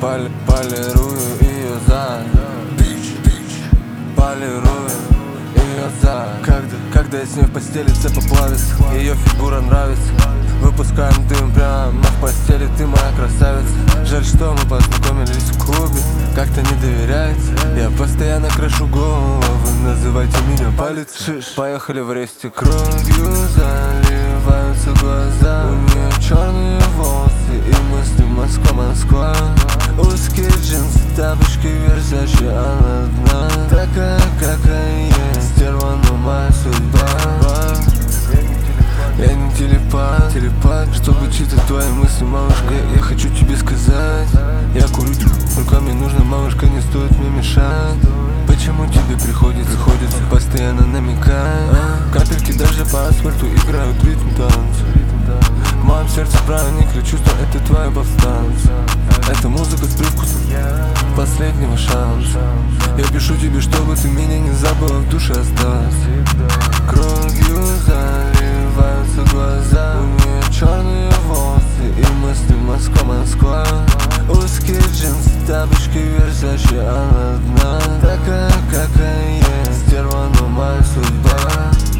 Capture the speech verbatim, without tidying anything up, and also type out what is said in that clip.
Поли, полирую ее зад, полирую ее зад. Когда, когда я с ней в постели, цепь плавится, ее фигура нравится. Выпускаем дым прямо в постели, ты моя красавица. Жаль, что мы познакомились в клубе, как-то не доверяется. Я постоянно крашу голову, называйте меня палец шиш. Поехали в ресте, кровью заливаются глаза. У нее черные волосы и мысли Москва, Москва. Узкие джинсы, тапочки, Версачи, она одна. Такая, какая есть, стерва, но моя судьба. Я не телепат, телепат, чтобы читать твои мысли, малышка. Я, я хочу тебе сказать, я курю, только мне нужно, малышка, не стоит мне мешать. Почему тебе приходится, приходится постоянно намекать? Капельки даже по асфальту играют ритм танца. В моем сердце проникли чувства, это твои повстанцы. Это музыка с привкусом последнего шанса. Я пишу тебе, чтобы ты меня не забыла, в душе осталась. Кровью заливаются глаза. У нее черные волосы и мысли Москва, Москва. Узкие джинсы, тапочки, Версачи, она одна. Такая, какая есть, стерва, но моя судьба.